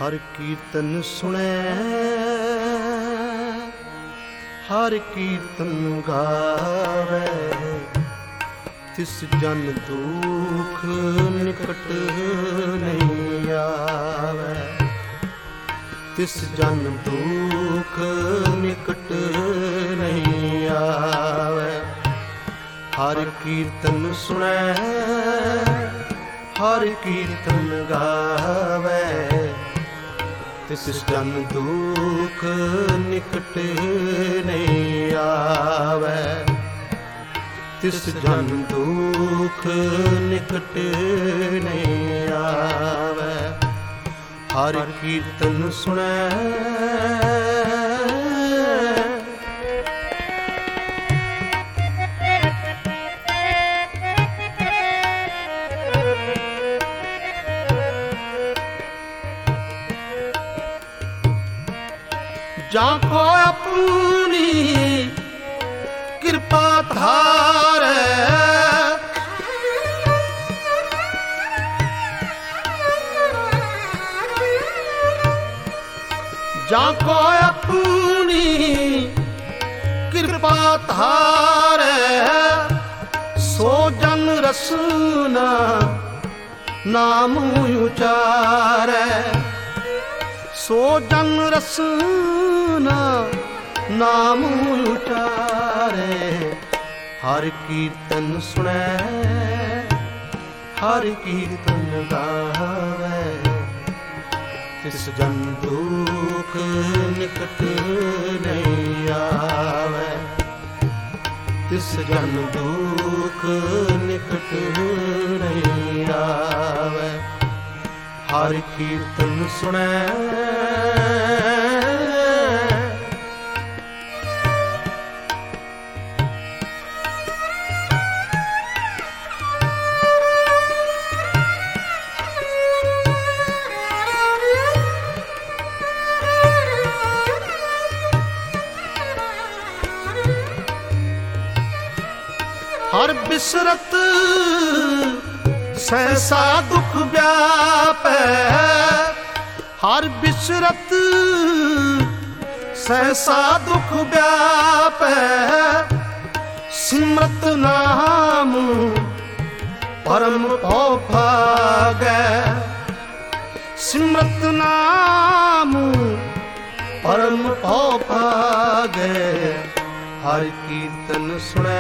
हर कीर्तन सुने हर कीर्तन गावे, तिस जन दुख निकट नहीं आवे। तिस जन दुख निकट नहीं आवे। हर कीर्तन सुने हर कीर्तन गावे, तिस जन दुख निकट नहीं आवे। तिस जन दुख निकट नहीं आवे। हर कीर्तन सुने जाको अपनी कृपा धारे, जाको अपनी कृपा धारे, सो जन रसना नाम उचारे। सो जन रसना नाम उचारे। हर कीर्तन सुने हर कीर्तन गावे, तिस जन दुख निकट नहीं आवे। तिस जन दुख निकट नहीं आवे। हर कीर्तन सुने हर बिसरत सहसा दुख व्यापै। हर बिसरत सहसा दुख व्यापै। सिमरत नाम परम भव भागै। सिमरत नाम परम भव भागै। हर कीर्तन सुने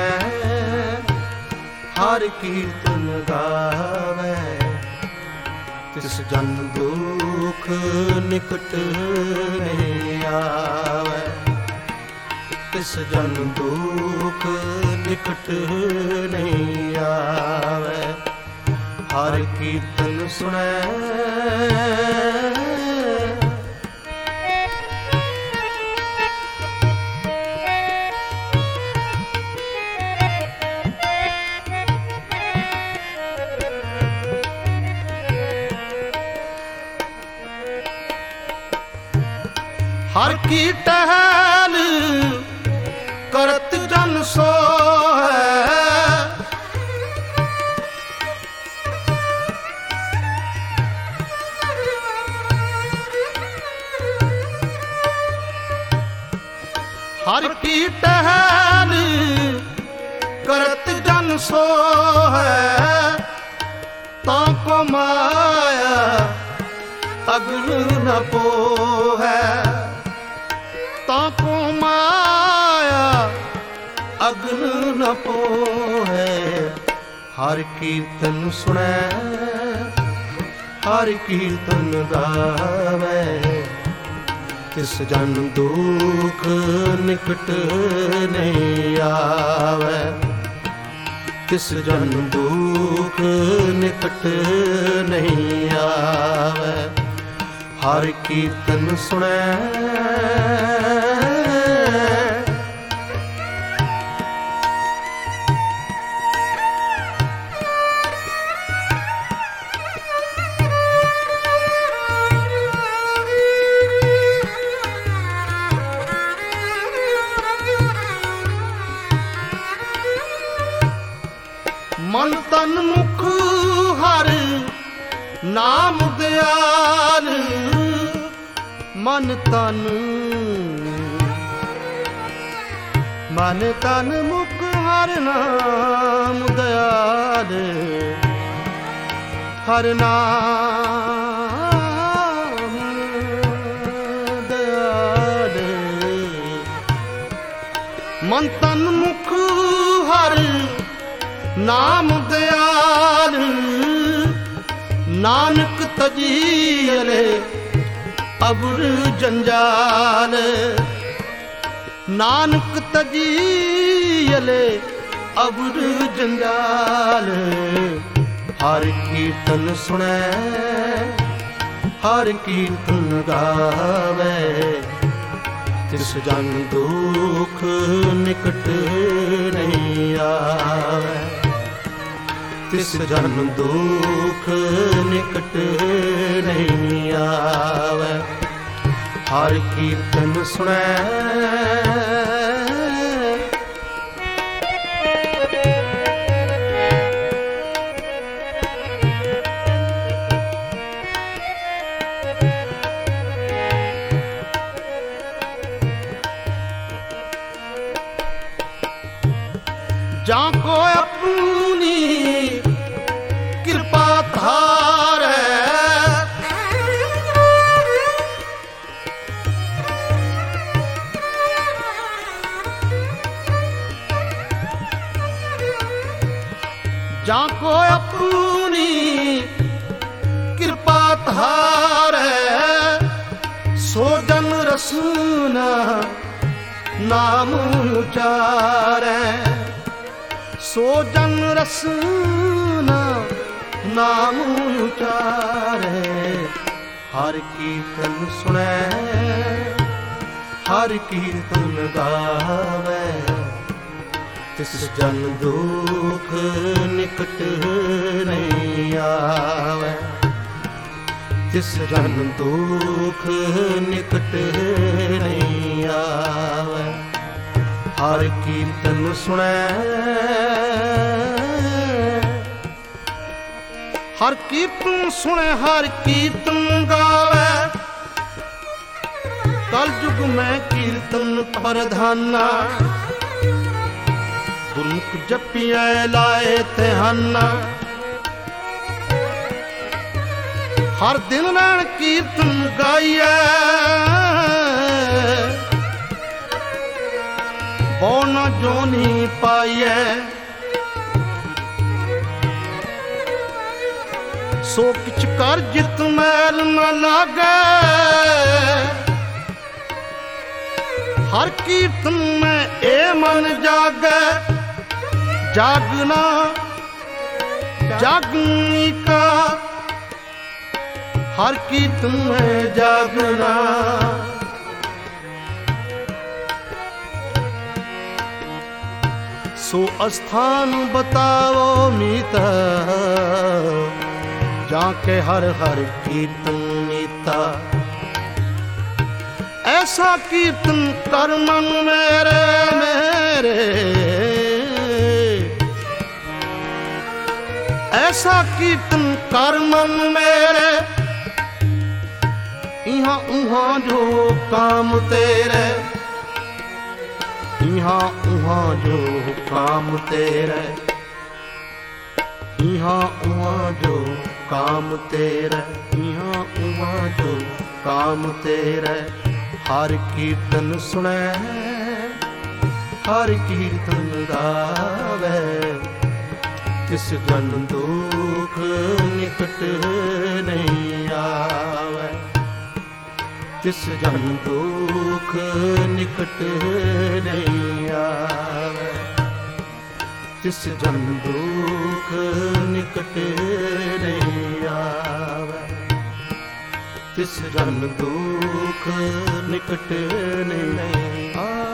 हर कीर्तन गावे, तिस जन दुख निकट नहीं आवे। तिस जन दुख निकट नहीं आवे। हर कीर्तन सुने हर की टहल करत जन सो है। हर की टहल करत जन सो है। ताको माया अग्नि न पोहै। ताको माया अग्नि न पोहै। हर कीर्तन सुने हर कीर्तन गावे, तिस जन दुख निकट नहीं आवे। तिस जन दुख निकट नहीं आवे। हर कीर्तन सुने मन तन मुख हर नाम दयाल। ਮਨ ਤਨ ਮੁਖ ਹਰਿ ਨਾਮ ਦਇਆਲ ਹਰਿ ਨਾਮ ਦਇਆਲ ਮਨ ਤਨ ਮੁਖ ਹਰਿ ਨਾਮ ਦਇਆਲ ਨਾਨਕ ਤਜੀਲੇ ਅਬੁਰ ਜੰਜਾਲ ਨਾਨਕ ਤਜੀਲੇ ਅਬੁਰ ਜੰਜਾਲ ਹਰ ਕੀਰਤਨ ਸੁਣੈ ਹਰ ਕੀਰਤਨ ਗਾਵੇ ਤਿਸ ਜਨ ਦੁਖ ਨਿਕਟ ਨਹੀਂ ਆਵੇ ਤਿਸ ਜਨ ਦੁਖ ਨਿਕਟ ਨਹੀਂ ਆਵੇ ਹਰ ਕੀਰਤਨ ਸੁਣੈ ਜਾਂ ਕੋ ਆਪਣੀ ਕਿਰਪਾ ਧਾਰੈ ਜਾਂ ਕੋ ਆਪਣੀ ਕਿਰਪਾ ਧਾਰੈ ਸੋ ਜਨ ਰਸਨਾ ਨਾਮ ਉਚਾਰੈ ਸੋ ਜਨ ਰਸਨਾ ਨਾਮ ਉਚਾਰੈ ਹਰ ਕੀਰਤਨ ਸੁਣੈ ਹਰ ਕੀਰਤਨ ਗਾਵੇ ਤਿਸ ਜਨ ਦੁਖ ਨਿਕਟ ਨਹੀਂ ਆਵੇ ਤਿਸ ਜਨ ਦੁਖ ਨਿਕਟ ਨਹੀਂ ਆਵੇ ਹਰ ਕੀਰਤਨ ਸੁਣੈ ਹਰ ਕੀਰਤਨ ਸੁਣੈ ਹਰ ਕੀਰਤਨ ਗਾਵੇ ਕਲ ਯੁਗ ਮੈਂ ਕੀਰਤਨ ਪ੍ਰਧਾਨਾ ਗੁਰਮੁਖ ਜਪੀਐ ਲਾਏ ਧਿਆਨਾ ਹਰ ਦਿਨ ਨੈਣ ਕੀਰਤਨ ਗਾਈਐ ਬਹੁ ਨ ਜੋਨੀ ਪਾਈਐ ਸੋ ਕਿਛ ਕਰ ਜਿਤ ਮੈਲ ਨ ਲਾਗੈ ਹਰ ਕੀਰਤਨ ਮੈਂ ਇਹ ਮਨ ਜਾਗੈ ਜਾਗਣਾ ਜਾਗਨੀ ਕਾ ਹਰ ਕੀਰਤਨ ਮੈਂ ਜਾਗਣਾ ਸੋ ਅਸਥਾਨ ਬਤਾਵੋ ਮੀਤਾ ਜਾਂ ਕੇ ਹਰ ਹਰ ਕੀਰਤਨ ਨੀਤਾ ਐਸਾ ਕੀਰਤਨ ਕਰ ਮਨ ਮੇਰੇ ਐਸਾ ਕੀਰਤਨ ਕਰ ਮਨ ਮੇਰੇ ਇਹਾਂ ਉਹਾਂ ਜੋ ਕਾਮ ਤੇਰੇ इहाँ उहाँ जो काम तेरे इहाँ उहाँ जो काम तेरे इहाँ उहाँ जो काम तेरे हर कीर्तन सुने हर कीर्तन गावे तिस जन दुख निकट नहीं आवे तिस जन दुख निकट नहीं आवे तिस जन दुख निकट नहीं आवे तिस जन दुख निकट नहीं आवे।